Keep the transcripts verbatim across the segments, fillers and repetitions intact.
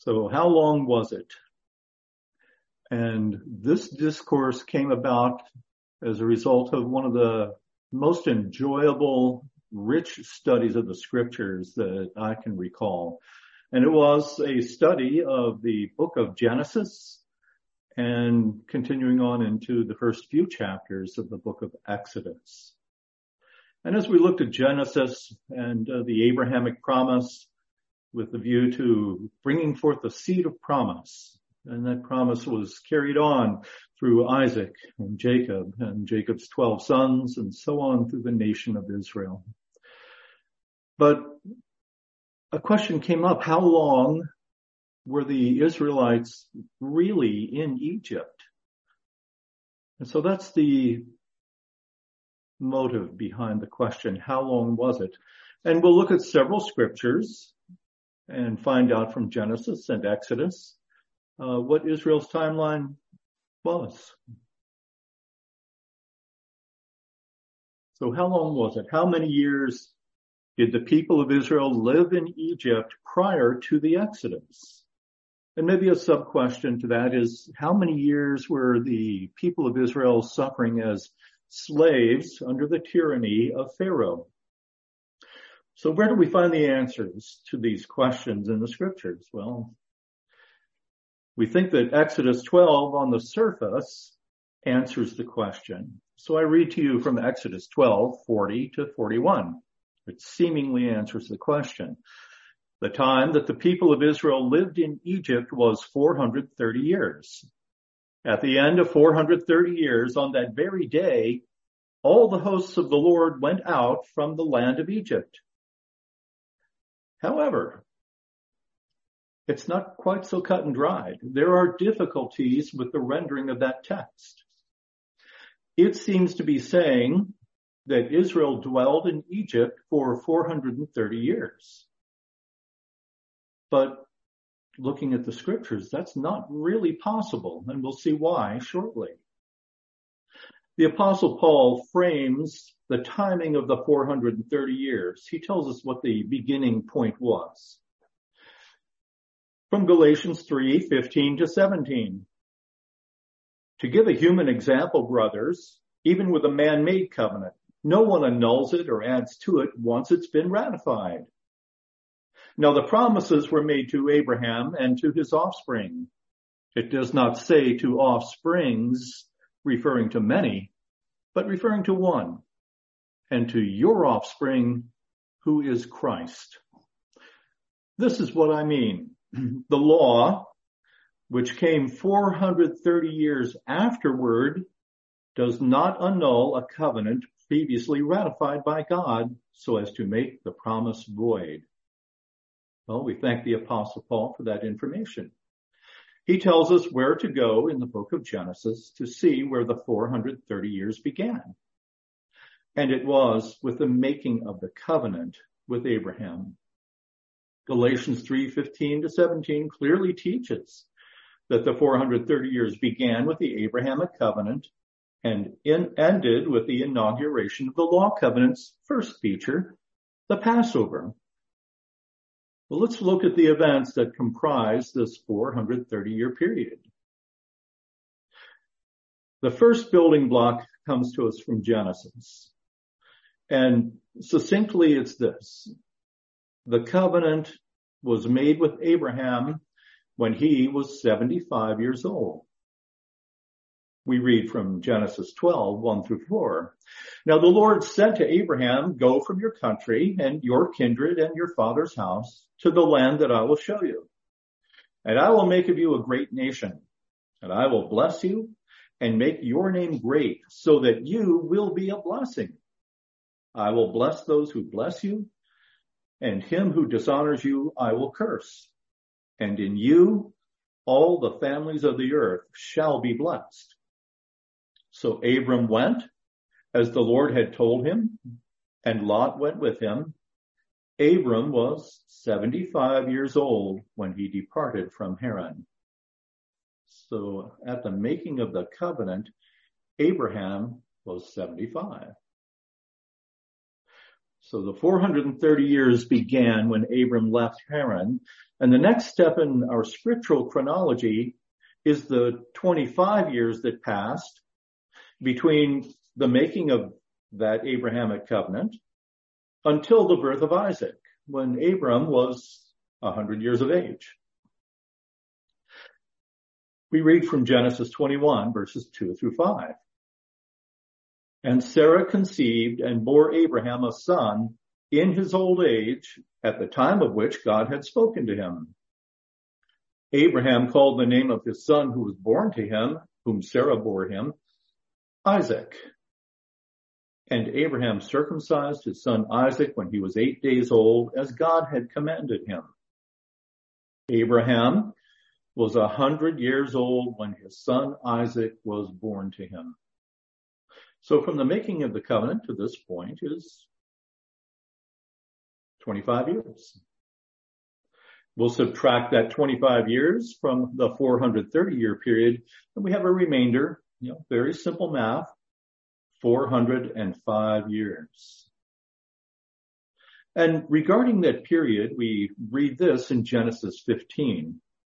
So how long was it? And this discourse came about as a result of one of the most enjoyable, rich studies of the scriptures that I can recall. And it was a study of the book of Genesis and continuing on into the first few chapters of the book of Exodus. And as we looked at Genesis and uh, the Abrahamic promise with the view to bringing forth the seed of promise, and that promise was carried on through Isaac and Jacob and Jacob's twelve sons and so on through the nation of Israel. But a question came up, how long were the Israelites really in Egypt? And so that's the motive behind the question, how long was it? And we'll look at several scriptures and find out from Genesis and Exodus uh, what Israel's timeline was. So how long was it? How many years did the people of Israel live in Egypt prior to the Exodus? And maybe a sub-question to that is, how many years were the people of Israel suffering as slaves under the tyranny of Pharaoh? So where do we find the answers to these questions in the scriptures? Well, we think that Exodus twelve on the surface answers the question. So I read to you from Exodus twelve, forty to forty-one. It seemingly answers the question. The time that the people of Israel lived in Egypt was four hundred thirty years. At the end of four hundred thirty years, on that very day, all the hosts of the Lord went out from the land of Egypt. However, it's not quite so cut and dried. There are difficulties with the rendering of that text. It seems to be saying that Israel dwelled in Egypt for four hundred thirty years. But looking at the scriptures, that's not really possible, and we'll see why shortly. The Apostle Paul frames the timing of the four hundred thirty years. He tells us what the beginning point was. From Galatians three, fifteen to seventeen. To give a human example, brothers, even with a man-made covenant, no one annuls it or adds to it once it's been ratified. Now the promises were made to Abraham and to his offspring. It does not say to offsprings, referring to many, but referring to one, and to your offspring, who is Christ. This is what I mean. The law, which came four hundred thirty years afterward, does not annul a covenant previously ratified by God so as to make the promise void. Well, we thank the Apostle Paul for that information. He tells us where to go in the book of Genesis to see where the four hundred thirty years began. And it was with the making of the covenant with Abraham. Galatians three, fifteen to seventeen clearly teaches that the four hundred thirty years began with the Abrahamic covenant and in, ended with the inauguration of the law covenant's first feature, the Passover. Well, let's look at the events that comprise this four hundred thirty year period. The first building block comes to us from Genesis. And succinctly, it's this. The covenant was made with Abraham when he was seventy-five years old. We read from Genesis twelve, one through four. Now the Lord said to Abraham, go from your country and your kindred and your father's house to the land that I will show you. And I will make of you a great nation, and I will bless you and make your name great so that you will be a blessing. I will bless those who bless you, and him who dishonors you I will curse. And in you all the families of the earth shall be blessed. So Abram went, as the Lord had told him, and Lot went with him. Abram was seventy-five years old when he departed from Haran. So at the making of the covenant, Abraham was seventy-five. So the four hundred thirty years began when Abram left Haran. And the next step in our scriptural chronology is the twenty-five years that passed between the making of that Abrahamic covenant until the birth of Isaac, when Abram was one hundred years of age. We read from Genesis twenty-one, verses two through five. And Sarah conceived and bore Abraham a son in his old age, at the time of which God had spoken to him. Abraham called the name of his son who was born to him, whom Sarah bore him, Isaac. And Abraham circumcised his son Isaac when he was eight days old, as God had commanded him. Abraham was a hundred years old when his son Isaac was born to him. So from the making of the covenant to this point is twenty-five years. We'll subtract that twenty-five years from the four hundred thirty year period, and we have a remainder, you know, very simple math, four hundred five years. And regarding that period, we read this in Genesis fifteen.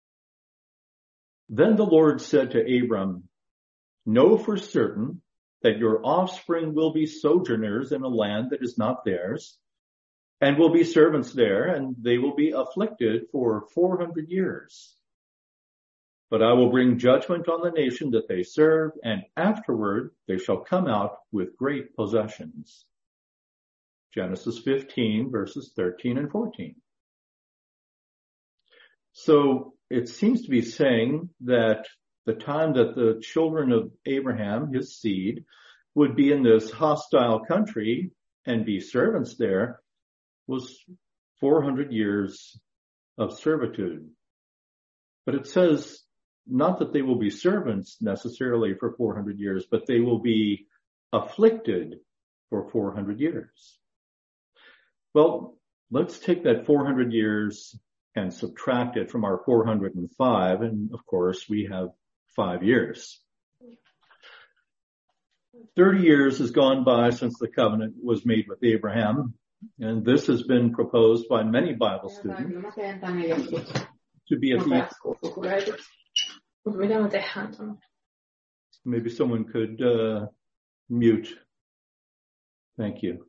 Then the Lord said to Abram, know for certain that your offspring will be sojourners in a land that is not theirs, and will be servants there, and they will be afflicted for four hundred years. But I will bring judgment on the nation that they serve, and afterward they shall come out with great possessions. Genesis fifteen, verses thirteen and fourteen. So it seems to be saying that the time that the children of Abraham, his seed, would be in this hostile country and be servants there was four hundred years of servitude. But it says not that they will be servants necessarily for four hundred years, but they will be afflicted for four hundred years. Well, let's take that four hundred years and subtract it from our four hundred five, and of course we have five years. thirty years has gone by since the covenant was made with Abraham, and this has been proposed by many Bible students to be at the... Maybe someone could uh, mute. Thank you.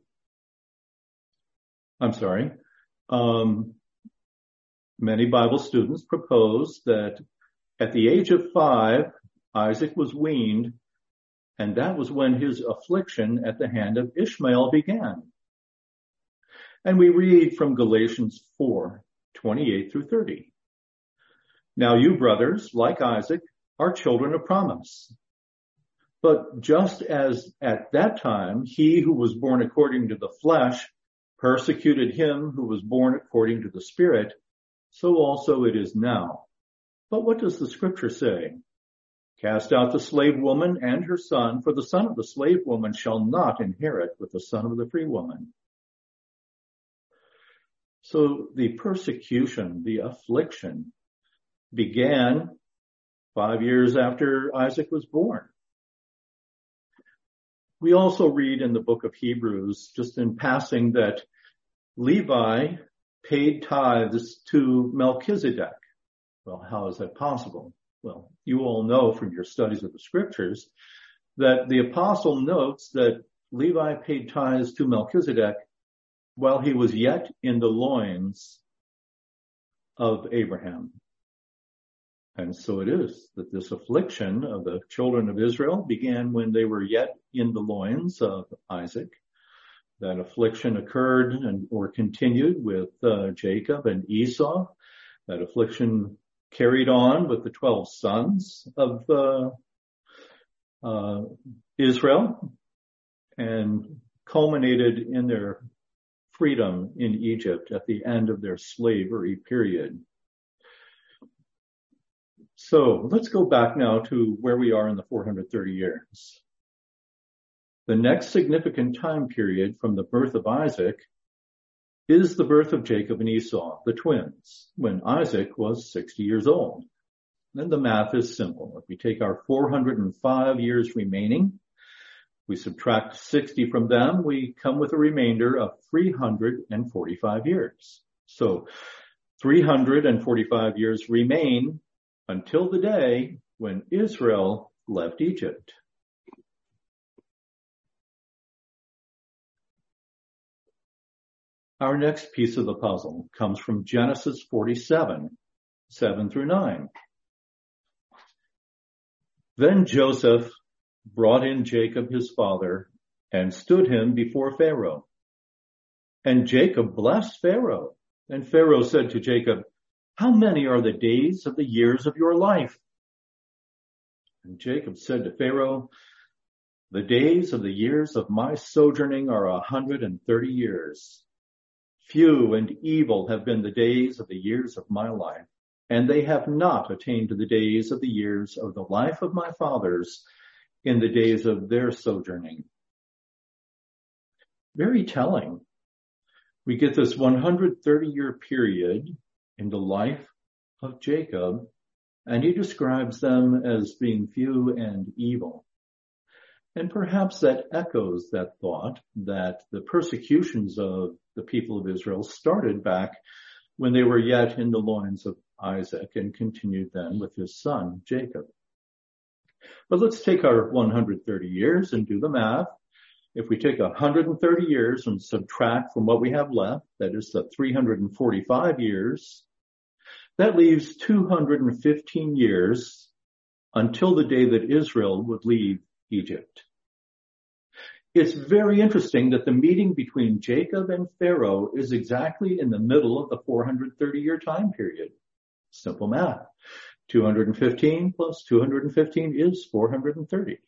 I'm sorry. Um, many Bible students propose that at the age of five, Isaac was weaned, and that was when his affliction at the hand of Ishmael began. And we read from Galatians four, twenty-eight through thirty. Now you, brothers, like Isaac, are children of promise. But just as at that time he who was born according to the flesh persecuted him who was born according to the Spirit, so also it is now. But what does the scripture say? Cast out the slave woman and her son, for the son of the slave woman shall not inherit with the son of the free woman. So the persecution, the affliction, began five years after Isaac was born. We also read in the book of Hebrews, just in passing, that Levi paid tithes to Melchizedek. Well, how is that possible? Well, you all know from your studies of the scriptures that the apostle notes that Levi paid tithes to Melchizedek while he was yet in the loins of Abraham. And so it is that this affliction of the children of Israel began when they were yet in the loins of Isaac. That affliction occurred and or continued with uh, Jacob and Esau. That affliction carried on with the twelve sons of uh, uh, Israel and culminated in their freedom in Egypt at the end of their slavery period. So let's go back now to where we are in the four hundred thirty years. The next significant time period from the birth of Isaac is the birth of Jacob and Esau, the twins, when Isaac was sixty years old. And the math is simple. If we take our four hundred five years remaining, We subtract sixty from them, we come with a remainder of three hundred forty-five years. So three hundred forty-five years remain until the day when Israel left Egypt. Our next piece of the puzzle comes from Genesis forty-seven, seven through nine. Then Joseph brought in Jacob his father and stood him before Pharaoh. And Jacob blessed Pharaoh. And Pharaoh said to Jacob, "How many are the days of the years of your life?" And Jacob said to Pharaoh, "The days of the years of my sojourning are a hundred and thirty years. Few and evil have been the days of the years of my life, and they have not attained to the days of the years of the life of my fathers in the days of their sojourning." Very telling. We get this one hundred thirty year period in the life of Jacob, and he describes them as being few and evil. And perhaps that echoes that thought that the persecutions of the people of Israel started back when they were yet in the loins of Isaac and continued then with his son, Jacob. But let's take our one hundred thirty years and do the math. If we take one hundred thirty years and subtract from what we have left, that is the three hundred forty-five years, that leaves two hundred fifteen years until the day that Israel would leave Egypt. It's very interesting that the meeting between Jacob and Pharaoh is exactly in the middle of the four hundred thirty year time period. Simple math. two hundred fifteen plus two hundred fifteen is four hundred thirty.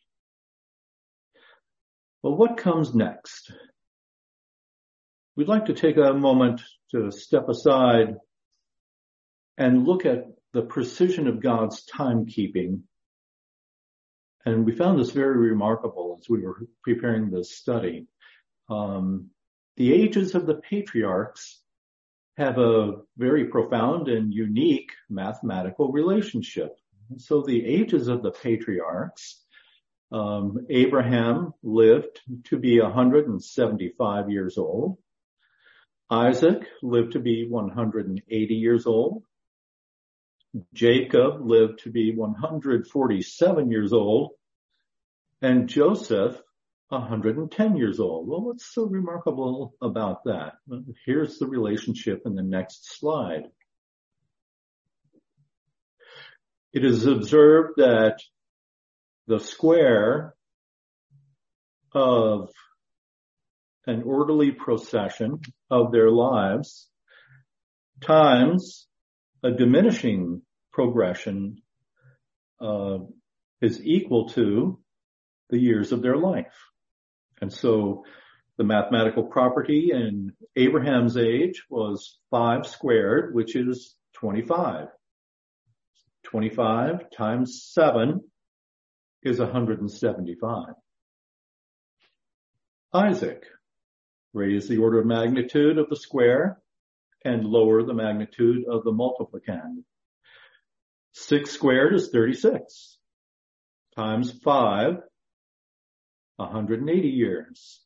Well, what comes next? We'd like to take a moment to step aside and look at the precision of God's timekeeping. And we found this very remarkable as we were preparing this study. Um, the ages of the patriarchs have a very profound and unique mathematical relationship. And so the ages of the patriarchs, um, Abraham lived to be one hundred seventy-five years old. Isaac lived to be one hundred eighty years old. Jacob lived to be one hundred forty-seven years old, and Joseph one hundred ten years old. Well, what's so remarkable about that? Well, here's the relationship in the next slide. It is observed that the square of an orderly procession of their lives times a diminishing progression uh, is equal to the years of their life. And so the mathematical property in Abraham's age was five squared, which is twenty-five. twenty-five times seven is one hundred seventy-five. Isaac, raise the order of magnitude of the square and lower the magnitude of the multiplicand. Six squared is thirty-six. Times five, one hundred eighty years.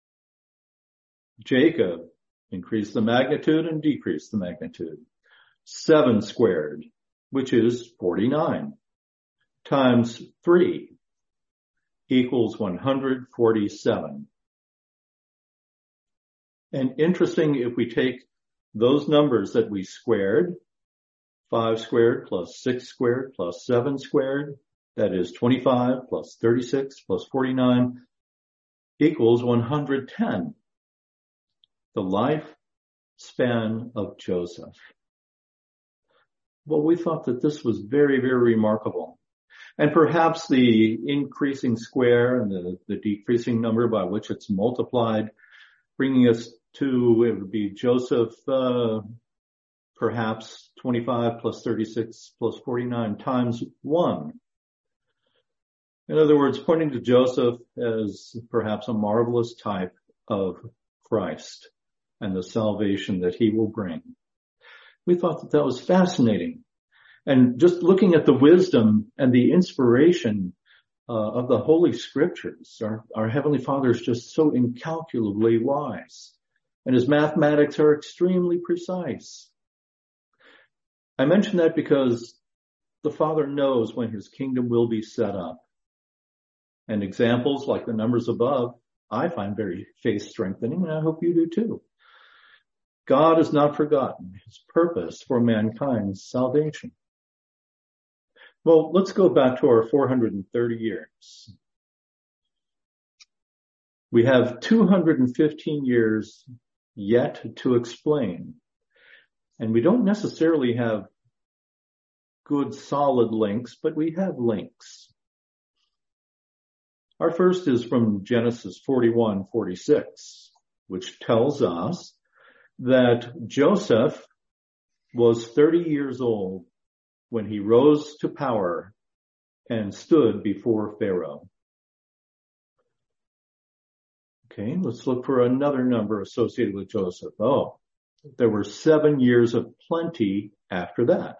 Jacob, increase the magnitude and decrease the magnitude. Seven squared, which is forty-nine, times three equals one hundred forty-seven. And interesting, if we take those numbers that we squared, five squared plus six squared plus seven squared, that is twenty-five plus thirty-six plus forty-nine equals one hundred ten. The lifespan of Joseph. Well, we thought that this was very, very remarkable. And perhaps the increasing square and the, the decreasing number by which it's multiplied, bringing us to, it would be Joseph, uh, perhaps twenty-five plus thirty-six plus forty-nine times one. In other words, pointing to Joseph as perhaps a marvelous type of Christ and the salvation that he will bring. We thought that that was fascinating. And just looking at the wisdom and the inspiration uh, of the Holy Scriptures. Our, our Heavenly Father is just so incalculably wise, and his mathematics are extremely precise. I mention that because the Father knows when his kingdom will be set up. And examples like the numbers above, I find very faith-strengthening, and I hope you do too. God has not forgotten his purpose for mankind's salvation. Well, let's go back to our four hundred thirty years. We have two hundred fifteen years yet to explain. And we don't necessarily have good solid links, but we have links. Our first is from Genesis forty-one forty-six, which tells us that Joseph was thirty years old when he rose to power and stood before Pharaoh. Okay, let's look for another number associated with Joseph. Oh, there were seven years of plenty after that.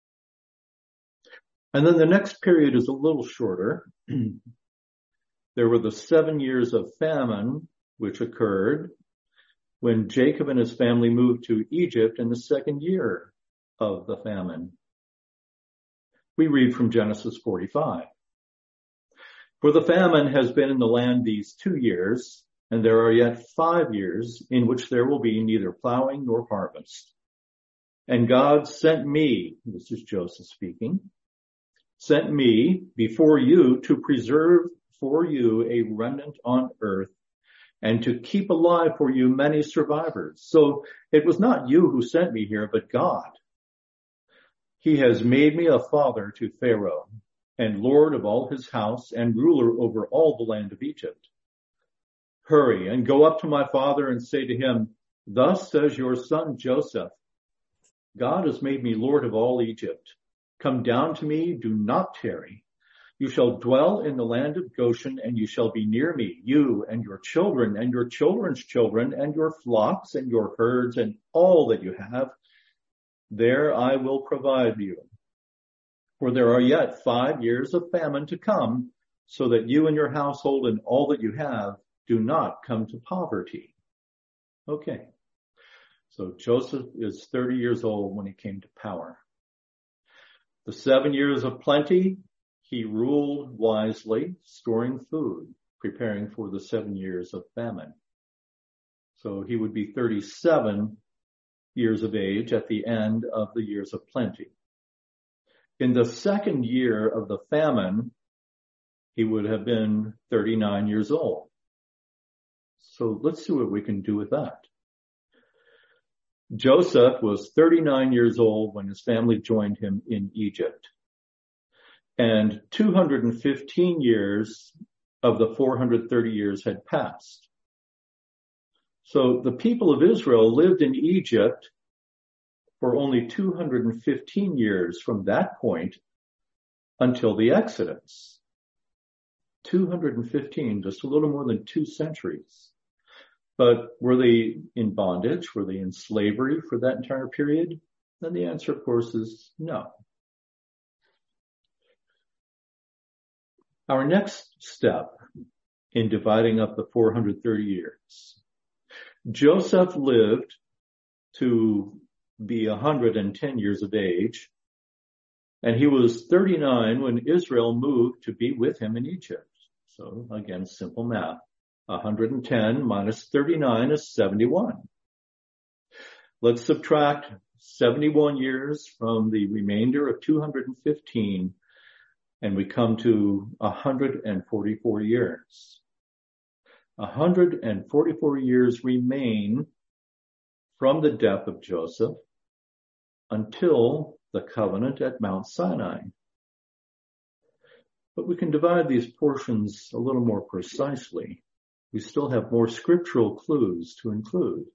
And then the next period is a little shorter. There were the seven years of famine, which occurred when Jacob and his family moved to Egypt in the second year of the famine. We read from Genesis forty-five. For the famine has been in the land these two years, and there are yet five years in which there will be neither plowing nor harvest. And God sent me, this is Joseph speaking, sent me before you to preserve for you a remnant on earth and to keep alive for you many survivors. So it was not you who sent me here, but God. He has made me a father to Pharaoh and lord of all his house and ruler over all the land of Egypt. Hurry and go up to my father and say to him, thus says your son Joseph, God has made me lord of all Egypt. Come down to me, do not tarry. You shall dwell in the land of Goshen, and you shall be near me, you and your children and your children's children and your flocks and your herds and all that you have. There I will provide you. For there are yet five years of famine to come, so that you and your household and all that you have do not come to poverty. Okay. So Joseph is thirty years old when he came to power. The seven years of plenty, he ruled wisely, storing food, preparing for the seven years of famine. So he would be thirty-seven years of age at the end of the years of plenty. In the second year of the famine, he would have been thirty-nine years old. So let's see what we can do with that. Joseph was thirty-nine years old when his family joined him in Egypt. And two hundred fifteen years of the four hundred thirty years had passed. So the people of Israel lived in Egypt for only two hundred fifteen years from that point until the Exodus. two hundred fifteen, just a little more than two centuries. But were they in bondage? Were they in slavery for that entire period? Then the answer, of course, is no. Our next step in dividing up the four hundred thirty years. Joseph lived to be one hundred ten years of age, and he was thirty-nine when Israel moved to be with him in Egypt. So again, simple math. one hundred ten minus thirty-nine is seventy-one. Let's subtract seventy-one years from the remainder of two hundred fifteen, and we come to one hundred forty-four years. one hundred forty-four years remain from the death of Joseph until the covenant at Mount Sinai. But we can divide these portions a little more precisely. We still have more scriptural clues to include.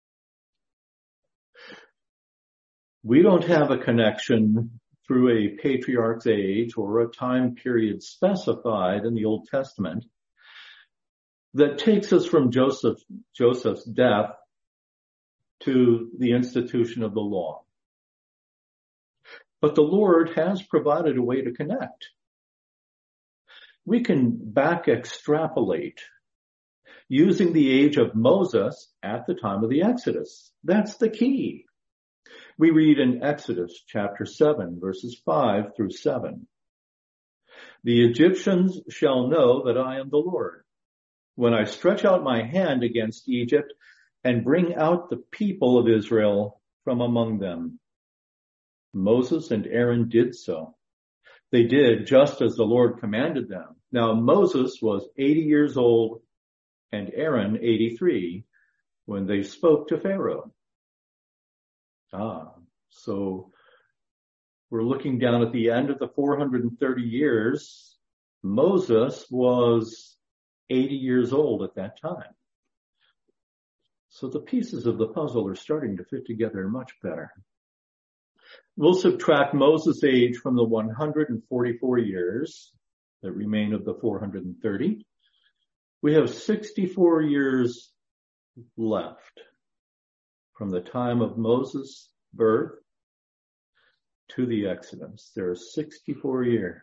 We don't have a connection through a patriarch's age or a time period specified in the Old Testament that takes us from Joseph, Joseph's death to the institution of the law. But the Lord has provided a way to connect. we can back extrapolate using the age of Moses at the time of the Exodus. That's the key. We read in Exodus chapter seven, verses five through seven. The Egyptians shall know that I am the Lord, when I stretch out my hand against Egypt and bring out the people of Israel from among them. Moses and Aaron did so. They did just as the Lord commanded them. Now Moses was eighty years old and Aaron eighty-three when they spoke to Pharaoh. Ah, so we're looking down at the end of the four hundred thirty years. Moses was eighty years old at that time. So the pieces of the puzzle are starting to fit together much better. We'll subtract Moses' age from the one hundred forty-four years that remain of the four hundred thirty. We have sixty-four years left from the time of Moses' birth to the Exodus. There are sixty-four years.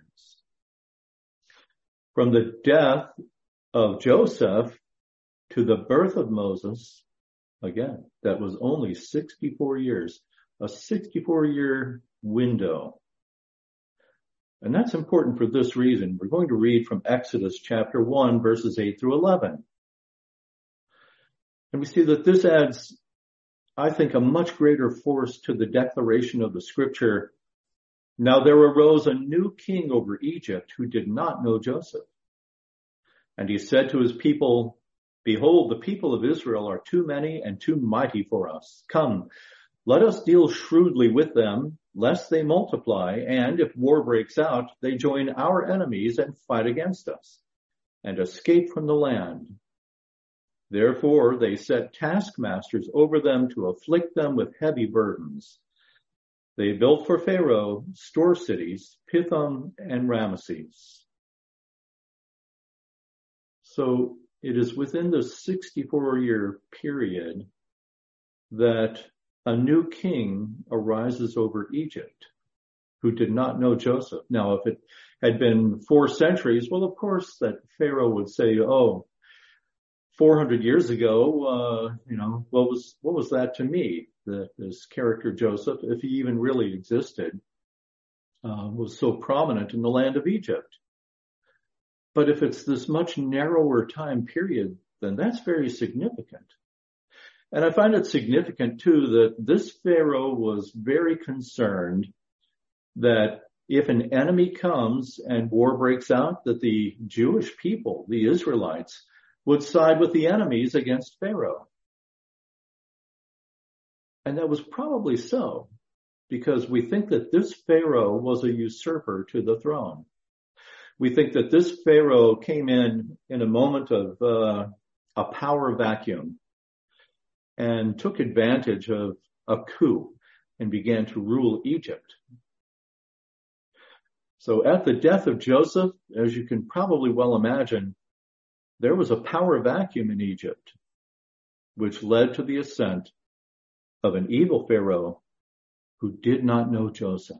From the death of Joseph to the birth of Moses, again, that was only sixty-four years, a sixty-four year window. And that's important for this reason. We're going to read from Exodus chapter one, verses eight through eleven. And we see that this adds, I think, a much greater force to the declaration of the scripture. Now there arose a new king over Egypt who did not know Joseph. And he said to his people, behold, the people of Israel are too many and too mighty for us. Come, let us deal shrewdly with them, lest they multiply, and if war breaks out, they join our enemies and fight against us, and escape from the land. Therefore they set taskmasters over them to afflict them with heavy burdens. They built for Pharaoh store cities, Pithom and Ramesses. So it is within the sixty-four year period that a new king arises over Egypt who did not know Joseph. Now, if it had been four centuries, well, of course, that Pharaoh would say, oh, four hundred years ago, uh, you know, what was, what was that to me? That this character Joseph, if he even really existed, uh, was so prominent in the land of Egypt. But if it's this much narrower time period, then that's very significant. And I find it significant, too, that this Pharaoh was very concerned that if an enemy comes and war breaks out, that the Jewish people, the Israelites, would side with the enemies against Pharaoh. And that was probably so, because we think that this Pharaoh was a usurper to the throne. We think that this Pharaoh came in in a moment of uh, a power vacuum and took advantage of a coup and began to rule Egypt. So at the death of Joseph, as you can probably well imagine, there was a power vacuum in Egypt, which led to the ascent of an evil Pharaoh who did not know Joseph.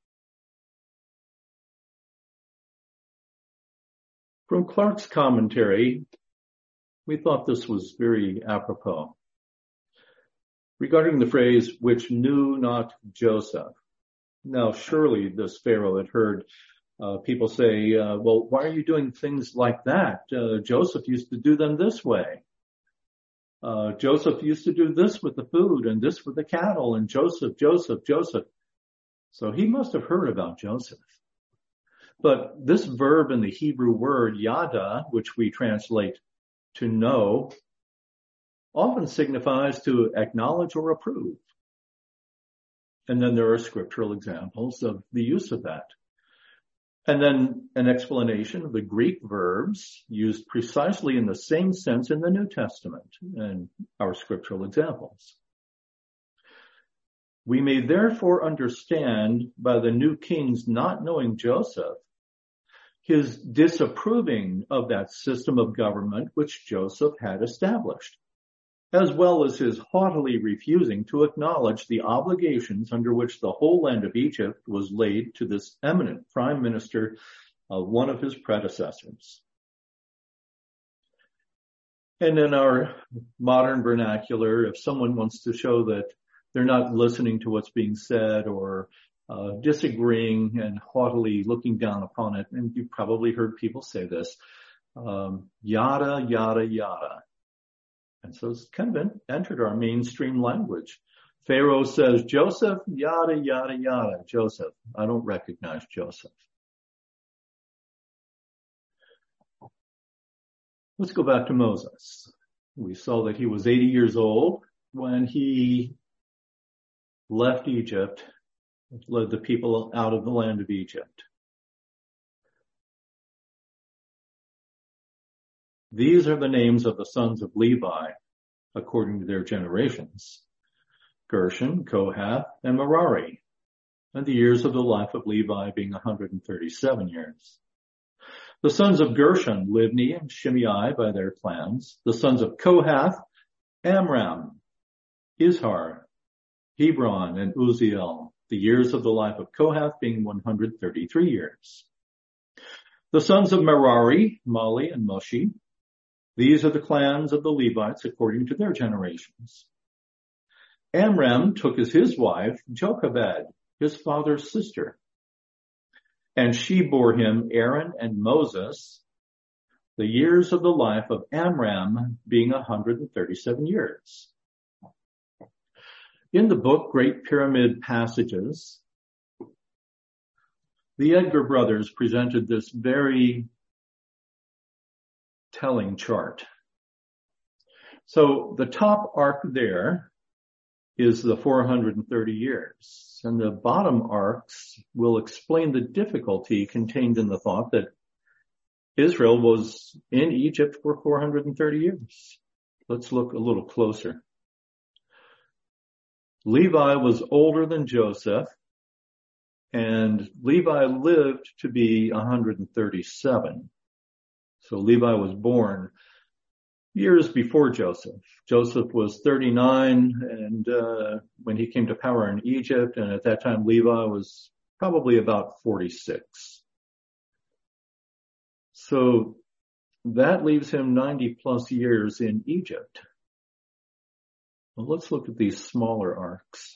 From Clark's commentary, we thought this was very apropos. Regarding the phrase, which knew not Joseph. Now, surely this Pharaoh had heard uh, people say, uh, well, why are you doing things like that? Uh, Joseph used to do them this way. Uh, Joseph used to do this with the food and this with the cattle, and Joseph, Joseph, Joseph. So he must have heard about Joseph. But this verb in the Hebrew word yada, which we translate to know, often signifies to acknowledge or approve. And then there are scriptural examples of the use of that. And then an explanation of the Greek verbs used precisely in the same sense in the New Testament and our scriptural examples. We may therefore understand by the new king's not knowing Joseph, his disapproving of that system of government which Joseph had established, as well as his haughtily refusing to acknowledge the obligations under which the whole land of Egypt was laid to this eminent prime minister uh, one of his predecessors. And in our modern vernacular, if someone wants to show that they're not listening to what's being said or uh, disagreeing and haughtily looking down upon it, and you've probably heard people say this, um, yada, yada, yada. And so it's kind of entered our mainstream language. Pharaoh says, Joseph, yada, yada, yada. Joseph, I don't recognize Joseph. Let's go back to Moses. We saw that he was eighty years old when he left Egypt, led the people out of the land of Egypt. These are the names of the sons of Levi, according to their generations: Gershon, Kohath, and Merari, and the years of the life of Levi being one hundred thirty-seven years. The sons of Gershon, Libni and Shimei by their clans. The sons of Kohath, Amram, Izhar, Hebron, and Uzziel. The years of the life of Kohath being one hundred thirty-three years. The sons of Merari, Mali and Mushi. These are the clans of the Levites according to their generations. Amram took as his wife Jochebed, his father's sister, and she bore him Aaron and Moses, the years of the life of Amram being one hundred thirty-seven years. In the book Great Pyramid Passages, the Edgar brothers presented this very telling chart. So the top arc there is the four hundred thirty years, and the bottom arcs will explain the difficulty contained in the thought that Israel was in Egypt for four hundred thirty years. Let's look a little closer. Levi was older than Joseph, and Levi lived to be one hundred thirty-seven. So Levi was born years before Joseph. Joseph was thirty-nine and uh, when he came to power in Egypt, and at that time Levi was probably about forty-six. So that leaves him ninety plus years in Egypt. Well, let's look at these smaller arcs.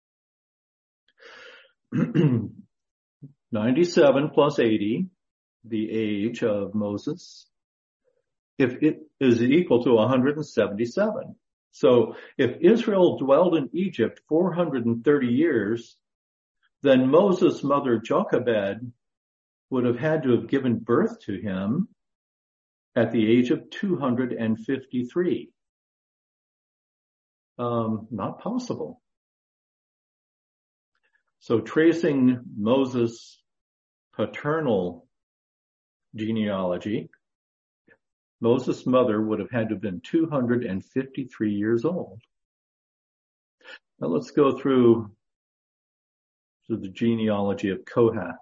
ninety-seven plus eighty, the age of Moses, if it is equal to one hundred seventy-seven. So if Israel dwelled in Egypt four hundred thirty years, then Moses' mother Jochebed would have had to have given birth to him at the age of two hundred fifty-three. Um, not possible. So tracing Moses' paternal genealogy, Moses' mother would have had to have been two hundred fifty-three years old. Now let's go through to the genealogy of Kohath.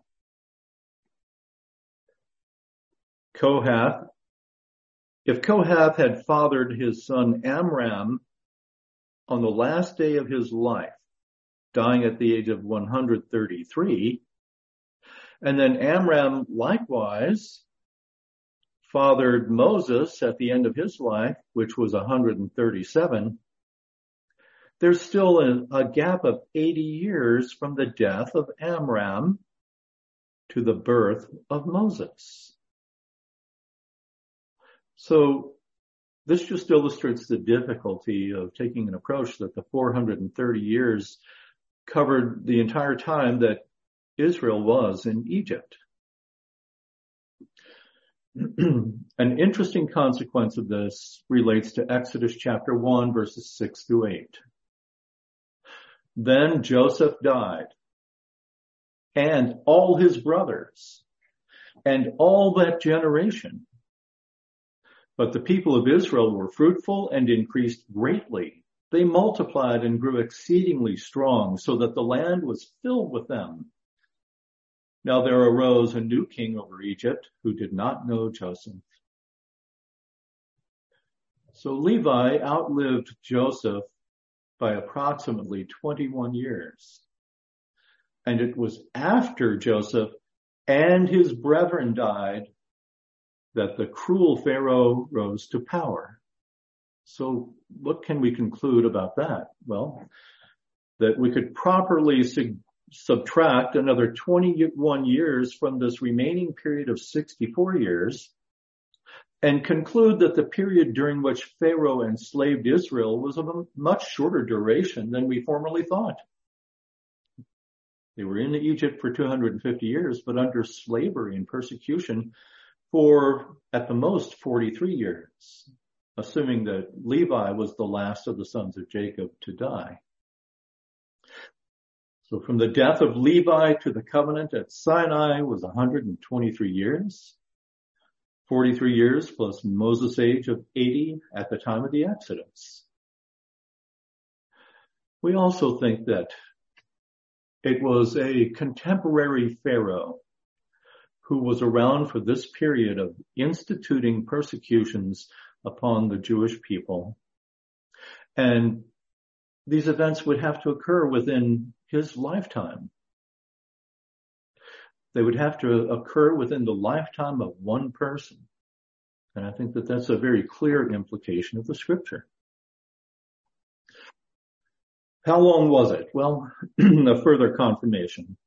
Kohath, if Kohath had fathered his son Amram on the last day of his life, dying at the age of one hundred thirty-three, and then Amram likewise fathered Moses at the end of his life, which was one hundred thirty-seven, there's still a, a gap of eighty years from the death of Amram to the birth of Moses. So this just illustrates the difficulty of taking an approach that the four hundred thirty years covered the entire time that Israel was in Egypt. An interesting consequence of this relates to Exodus chapter one, verses six through eight. Then Joseph died, and all his brothers, and all that generation. But the people of Israel were fruitful and increased greatly. They multiplied and grew exceedingly strong, so that the land was filled with them. Now there arose a new king over Egypt who did not know Joseph. So Levi outlived Joseph by approximately twenty-one years. And it was after Joseph and his brethren died, that the cruel Pharaoh rose to power. So what can we conclude about that? Well, that we could properly sub- subtract another twenty-one years from this remaining period of sixty-four years and conclude that the period during which Pharaoh enslaved Israel was of a much shorter duration than we formerly thought. They were in Egypt for two hundred fifty years, but under slavery and persecution for, at the most, forty-three years, assuming that Levi was the last of the sons of Jacob to die. So from the death of Levi to the covenant at Sinai was one hundred twenty-three years, forty-three years plus Moses' age of eighty at the time of the Exodus. We also think that it was a contemporary Pharaoh who was around for this period of instituting persecutions upon the Jewish people. And these events would have to occur within his lifetime. They would have to occur within the lifetime of one person. And I think that that's a very clear implication of the scripture. How long was it? Well, a further confirmation.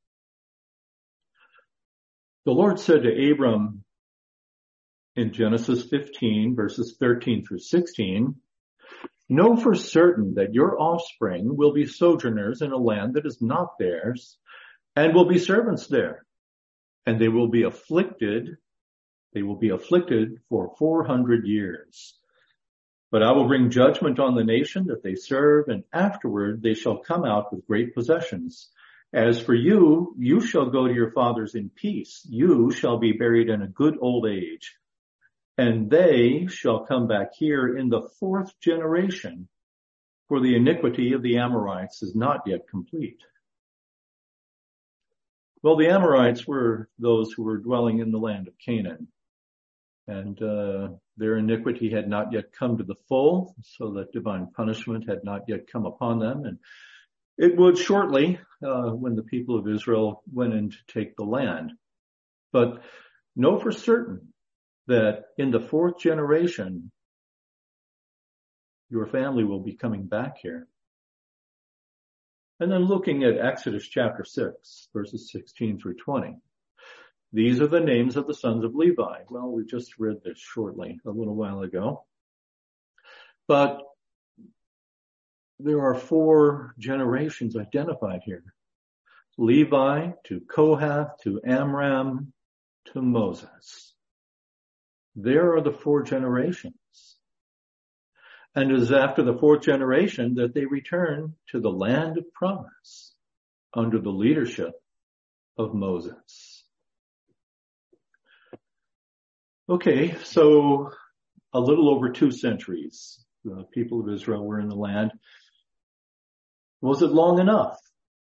The Lord said to Abram in Genesis fifteen, verses thirteen through sixteen, "Know for certain that your offspring will be sojourners in a land that is not theirs, and will be servants there, and they will be afflicted, they will be afflicted for four hundred years. But I will bring judgment on the nation that they serve, and afterward they shall come out with great possessions. As for you, you shall go to your fathers in peace. You shall be buried in a good old age. And they shall come back here in the fourth generation, for the iniquity of the Amorites is not yet complete." Well, the Amorites were those who were dwelling in the land of Canaan. And uh, their iniquity had not yet come to the full, so that divine punishment had not yet come upon them. And it would shortly, uh, when the people of Israel went in to take the land. But know for certain that in the fourth generation, your family will be coming back here. And then looking at Exodus chapter six, verses sixteen through twenty. These are the names of the sons of Levi. Well, we just read this shortly a little while ago. But there are four generations identified here. Levi to Kohath to Amram to Moses. There are the four generations. And it is after the fourth generation that they return to the land of promise under the leadership of Moses. Okay, so a little over two centuries, the people of Israel were in the land. Was it long enough?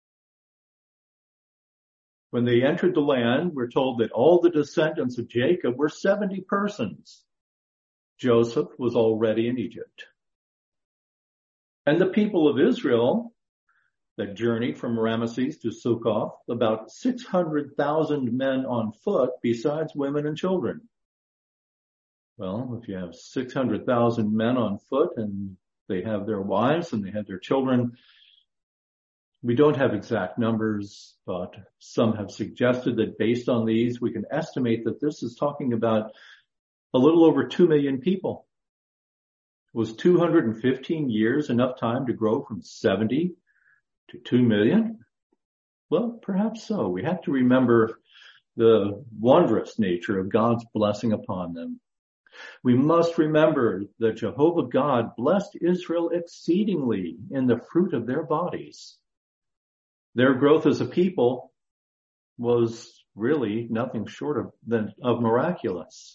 When they entered the land, we're told that all the descendants of Jacob were seventy persons. Joseph was already in Egypt. And the people of Israel that journeyed from Ramesses to Succoth, about six hundred thousand men on foot, besides women and children. Well, if you have six hundred thousand men on foot and they have their wives and they have their children, we don't have exact numbers, but some have suggested that based on these, we can estimate that this is talking about a little over two million people. Was two hundred fifteen years enough time to grow from seventy to two million? Well, perhaps so. We have to remember the wondrous nature of God's blessing upon them. We must remember that Jehovah God blessed Israel exceedingly in the fruit of their bodies. Their growth as a people was really nothing short of, than, of miraculous.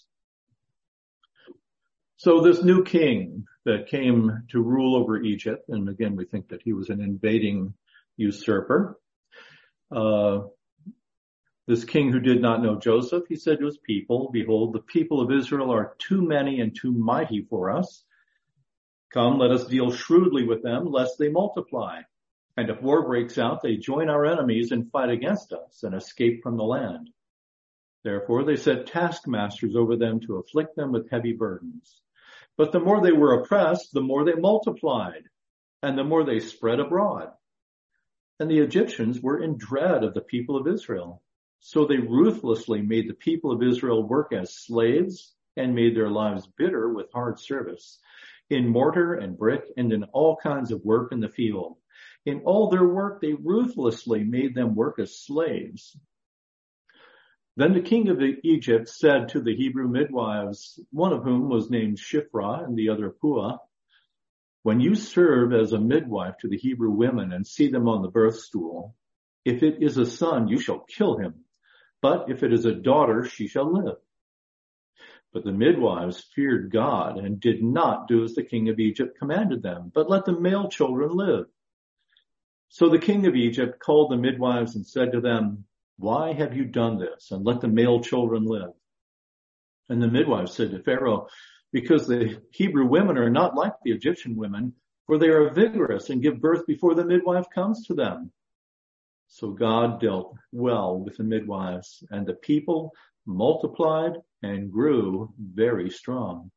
So this new king that came to rule over Egypt, and again we think that he was an invading usurper, uh, this king who did not know Joseph, he said to his people, "Behold, the people of Israel are too many and too mighty for us. Come, let us deal shrewdly with them, lest they multiply. And if war breaks out, they join our enemies and fight against us and escape from the land." Therefore they set taskmasters over them to afflict them with heavy burdens. But the more they were oppressed, the more they multiplied, and the more they spread abroad. And the Egyptians were in dread of the people of Israel. So they ruthlessly made the people of Israel work as slaves and made their lives bitter with hard service, in mortar and brick and in all kinds of work in the field. In all their work, they ruthlessly made them work as slaves. Then the king of Egypt said to the Hebrew midwives, one of whom was named Shiphrah and the other Puah, when you serve as a midwife to the Hebrew women and see them on the birth stool, if it is a son, you shall kill him. But if it is a daughter, she shall live. But the midwives feared God and did not do as the king of Egypt commanded them, but let the male children live. So the king of Egypt called the midwives and said to them, why have you done this? And let the male children live. And the midwives said to Pharaoh, because the Hebrew women are not like the Egyptian women, for they are vigorous and give birth before the midwife comes to them. So God dealt well with the midwives, and the people multiplied and grew very strong.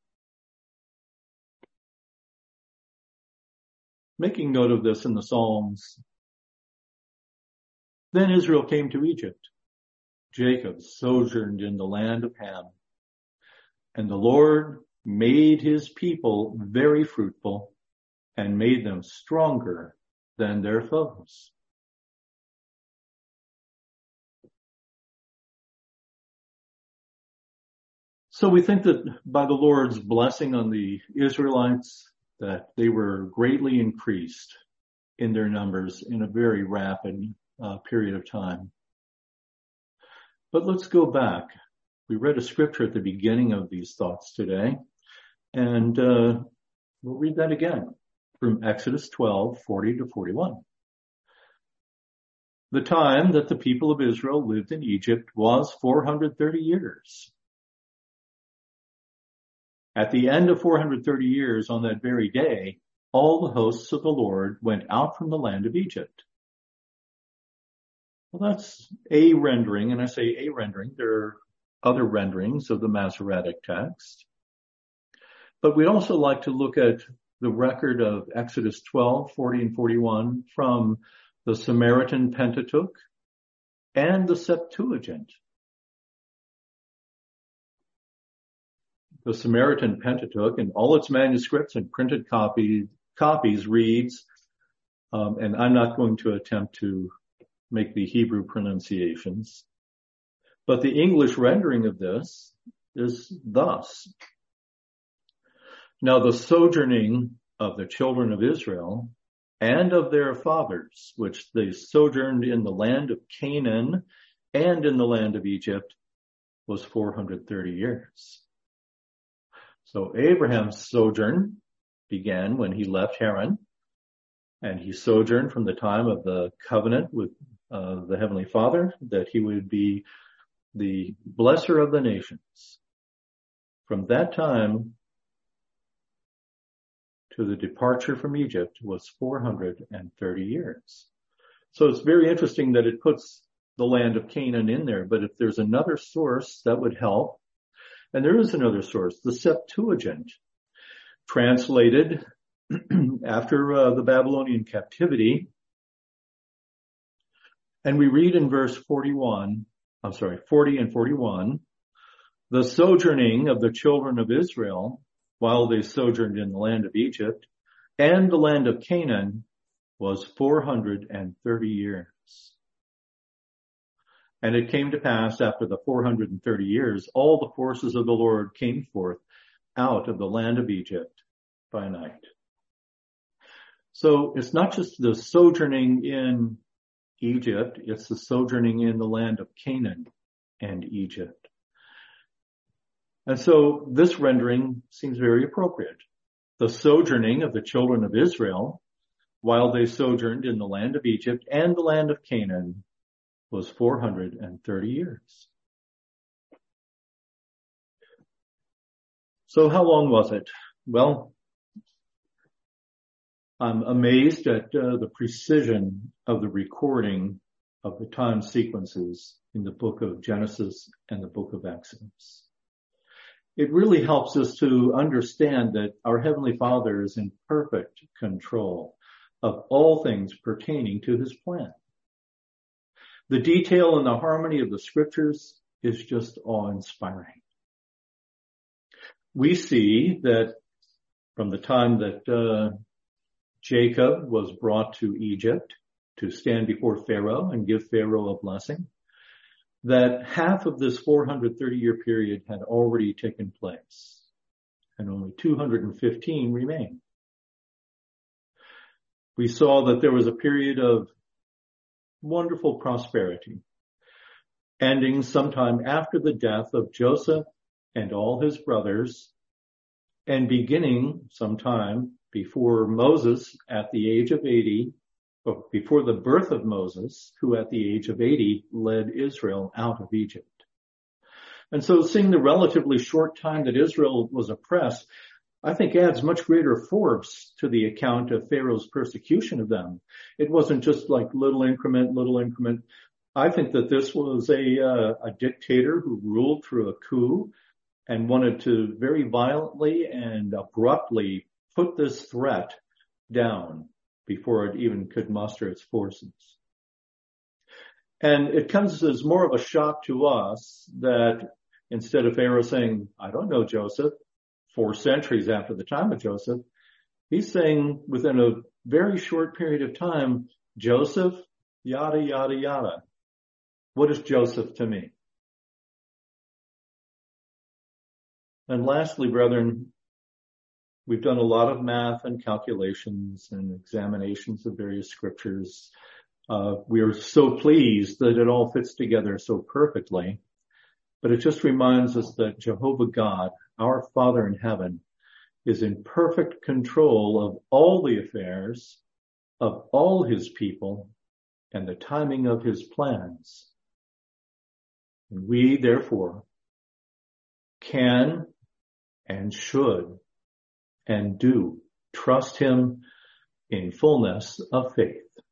Making note of this in the Psalms, then Israel came to Egypt. Jacob sojourned in the land of Ham. And the Lord made his people very fruitful and made them stronger than their foes. So we think that by the Lord's blessing on the Israelites, that they were greatly increased in their numbers in a very rapid uh, period of time. But let's go back. We read a scripture at the beginning of these thoughts today, and uh, we'll read that again from Exodus twelve, forty to forty-one. The time that the people of Israel lived in Egypt was four hundred thirty years. At the end of four hundred thirty years, on that very day, all the hosts of the Lord went out from the land of Egypt. Well, that's a rendering, and I say a rendering. There are other renderings of the Masoretic text. But we'd also like to look at the record of Exodus twelve, forty, and forty-one from the Samaritan Pentateuch and the Septuagint. The Samaritan Pentateuch and all its manuscripts and printed copy, copies reads, um, and I'm not going to attempt to make the Hebrew pronunciations, but the English rendering of this is thus. Now the sojourning of the children of Israel and of their fathers, which they sojourned in the land of Canaan and in the land of Egypt, was four hundred thirty years. So Abraham's sojourn began when he left Haran, and he sojourned from the time of the covenant with uh, the Heavenly Father, that he would be the blesser of the nations. From that time to the departure from Egypt was four hundred thirty years. So it's very interesting that it puts the land of Canaan in there, but if there's another source that would help, and there is another source, the Septuagint, translated after uh, the Babylonian captivity. And we read in verse forty-one, I'm sorry, forty and forty-one, the sojourning of the children of Israel while they sojourned in the land of Egypt and the land of Canaan was four hundred thirty years. And it came to pass after the four hundred thirty years, all the forces of the Lord came forth out of the land of Egypt by night. So it's not just the sojourning in Egypt, it's the sojourning in the land of Canaan and Egypt. And so this rendering seems very appropriate. The sojourning of the children of Israel while they sojourned in the land of Egypt and the land of Canaan was four hundred thirty years. So how long was it? Well, I'm amazed at uh, the precision of the recording of the time sequences in the book of Genesis and the book of Exodus. It really helps us to understand that our Heavenly Father is in perfect control of all things pertaining to his plan. The detail and the harmony of the scriptures is just awe-inspiring. We see that from the time that uh, Jacob was brought to Egypt to stand before Pharaoh and give Pharaoh a blessing, that half of this four hundred thirty year period had already taken place and only two hundred fifteen remain. We saw that there was a period of wonderful prosperity, ending sometime after the death of Joseph and all his brothers, and beginning sometime before Moses at the age of eighty, or before the birth of Moses, who at the age of eighty led Israel out of Egypt. And so seeing the relatively short time that Israel was oppressed, I think adds much greater force to the account of Pharaoh's persecution of them. It wasn't just like little increment, little increment. I think that this was a, uh, a dictator who ruled through a coup and wanted to very violently and abruptly put this threat down before it even could muster its forces. And it comes as more of a shock to us that instead of Pharaoh saying, I don't know Joseph, four centuries after the time of Joseph, he's saying within a very short period of time, Joseph, yada, yada, yada. What is Joseph to me? And lastly, brethren, we've done a lot of math and calculations and examinations of various scriptures. Uh, we are so pleased that it all fits together so perfectly. But it just reminds us that Jehovah God, our Father in heaven, is in perfect control of all the affairs of all his people and the timing of his plans. And we, therefore, can and should and do trust him in fullness of faith.